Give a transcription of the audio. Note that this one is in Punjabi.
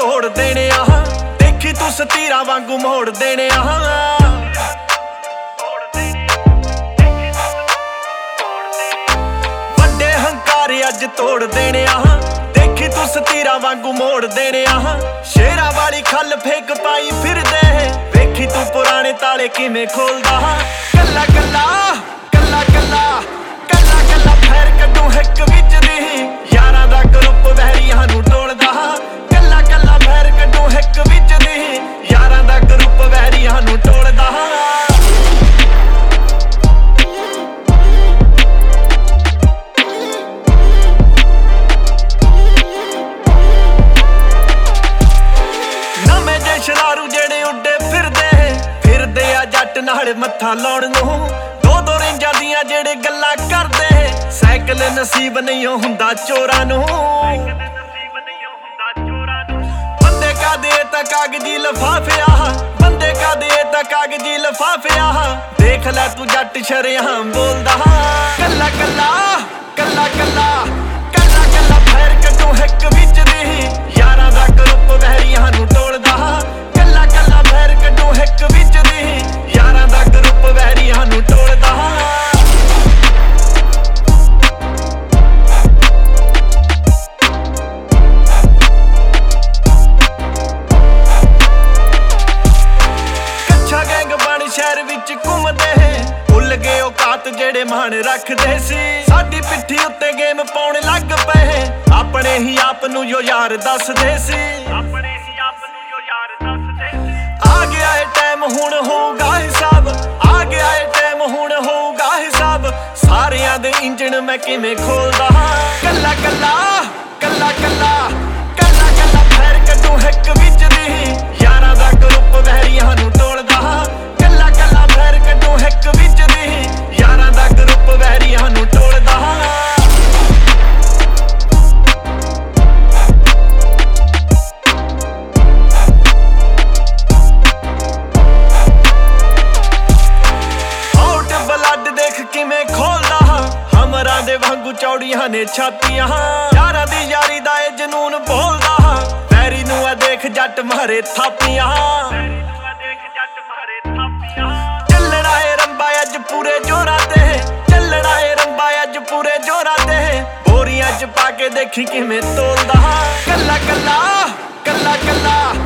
ਤੋੜ ਦੇਣੇ ਆ, ਦੇਖੀ ਤੂੰ ਸਤੀਰਾਂ ਵਾਂਗੂ ਮੋੜ ਦੇਣੇ ਆ। ਵੱਡੇ ਹੰਕਾਰੇ ਅੱਜ ਤੋੜ ਦੇਣੇ ਆ, ਦੇਖੀ ਤੂੰ ਸਤੀਰਾਂ ਵਾਂਗੂ ਮੋੜ ਦੇਣੇ ਆ। ਸ਼ੇਰਾਂ ਵਾਲੀ ਖੱਲ ਫੇਕ ਪਾਈ ਫਿਰਦੇ, ਵੇਖੀ ਤੂੰ ਪੁਰਾਣੇ ਤਾਲੇ ਕਿਵੇਂ ਖੋਲਦਾ। ਕੱਲਾ ਕੱਲਾ ਕੱਲਾ ਕੱਲਾ ਕੱਲਾ ਕੱਲਾ ਫੈਰ ਕੱਢੂ ਹਿੱਕ ਵਿੱਚ ਦੀ, ਯਾਰਾਂ ਦਾ ਗਰੁੱਪ ਵਹਿਰੀਆਂ ਨੂੰ ਟੋਲਦਾ। ਕੱਲਾ ਕੱਲਾ ਫੈਰ ਕੱਢੂ ਹਿੱਕ ਵਿੱਚ ਦੀ, ਯਾਰਾਂ ਦਾ ਗਰੁੱਪ ਵਹਿਰੀਆਂ ਨੂੰ ਟੋਲਦਾ। ਨਵੇਂ ਜੇ ਸ਼ਰਾਰੂ ਜਿਹੜੇ ਉੱਡੇ ਫਿਰਦੇ ਆ ਜੱਟ ਨਾਲ ਮੱਥਾ ਲਾਉਣ ਨੂੰ। ਦੋ ਰੇਂਜਾਂ ਦੀਆਂ ਜਿਹੜੇ ਗੱਲਾਂ ਕਰਦੇ, ਸਾਈਕਲ ਨਸੀਬ ਨਹੀਂ ਹੁੰਦਾ ਚੋਰਾਂ ਨੂੰ। ਬੰਦੇ ਕਾਦੇ ਤਾਂ ਕਾਗਜ਼ੀ ਲਿਫਾਫਿਆ, ਬੰਦੇ ਕਾਦੇ ਤਾਂ ਕਾਗਜ਼ੀ ਲਿਫਾਫਿਆ। ਦੇਖ ਲੈ ਤੂੰ ਜੱਟ ਸ਼ਰੇਆਮ ਬੋਲਦਾ। ਕੱਲਾ ਕੱਲਾ ਕੱਲਾ ਕੱਲਾ ਕੱਲਾ ਕੱਲਾ ਫੈਰ ਕੱਢੂ ਹਿੱਕ ਵਿੱਚ ਦੀ, ਯਾਰਾਂ ਦਾ ਗਰੁੱਪ ਵਹਿਰੀਆਂ ਨੂੰ ਟੋਲਦਾ। ਕੱਲਾ ਕੱਲਾ ਫੈਰ ਕੱਢੂ ਹਿੱਕ ਵਿੱਚ ਦੀ, ਯਾਰਾਂ ਦਾ ਗਰੁੱਪ ਵਹਿਰੀਆਂ ਨੂੰ ਟੋਲਦਾ। ਕੱਛਾ ਗੈਂਗ ਬਣ ਸ਼ਹਿਰ ਵਿੱਚ ਘੁੰਮਦੇ, ਭੁੱਲ ਗਏ ਔਕਾਤ ਜਿਹੜੇ ਮਾਣ ਰੱਖਦੇ ਸੀ। ਸਾਡੀ ਪਿੱਠੀ ਉੱਤੇ ਗੇਮ ਪਾਉਣ ਲੱਗ ਪਏ, ਆਪਣੇ ਹੀ ਆਪ ਨੂੰ ਜੋ ਯਾਰ ਦੱਸਦੇ ਸੀ। ਆ ਗਿਆ ਏ ਟਾਈਮ ਹੁਣ ਹੋਊਗਾ ਹਿਸਾਬ, ਆ ਗਿਆ ਏ ਟਾਈਮ ਹੁਣ ਹੋਊਗਾ ਹਿਸਾਬ। ਸਾਰਿਆਂ ਦੇ ਇੰਜਣ ਮੈਂ ਕਿਵੇਂ ਖੋਲਦਾ। ਕੱਲਾ ਕੱਲਾ ਕੱਲਾ ਕੱਲਾ ਕੱਲਾ ਕੱਲਾ ਫੈਰ ਕੱਢੂ ਹਿੱਕ ਵਿੱਚ ਦੀ, ਯਾਰਾਂ ਦਾ ਗਰੁੱਪ ਵਹਿਰੀਆਂ ਨੂੰ ਟੋਲਦਾ। ਕੱਲਾ ਕੱਲਾ ਫੈਰ ਕੱਢੂ ਹਿੱਕ ਵਿੱਚ ਦੀ, ਯਾਰਾਂ ਦਾ ਗਰੁੱਪ ਵਹਿਰੀਆਂ ਨੂੰ ਟੋਲਦਾ। ਕਿਵੇਂ ਖੋਲਦਾ, ਹਮਰਾਂ ਦੇ ਵਾਂਗੂ ਚੌੜੀਆਂ ਨੇ ਛਾਤੀਆਂ। ਯਾਰਾਂ ਦੀ ਯਾਰੀ ਦਾ ਏ ਜਨੂਨ ਬੋਲਦਾ, ਵੈਰੀ ਨੂੰ ਆ ਦੇਖ ਜੱਟ ਮਾਰੇ ਥਾਪੀਆਂ। ਚੱਲਣਾ ਏ ਰੰਬਾ ਅੱਜ ਪੂਰੇ ਜੋਰਾਂ ਤੇ, ਚੱਲਣਾ ਏ ਰੰਬਾ ਅੱਜ ਪੂਰੇ ਜੋਰਾਂ ਤੇ। ਬੋਰੀਆਂ ਚ ਪਾ ਕੇ ਦੇਖੀ ਕਿਵੇਂ ਤੋਲਦਾ। ਕੱਲਾ ਕੱਲਾ ਕੱਲਾ ਕੱਲਾ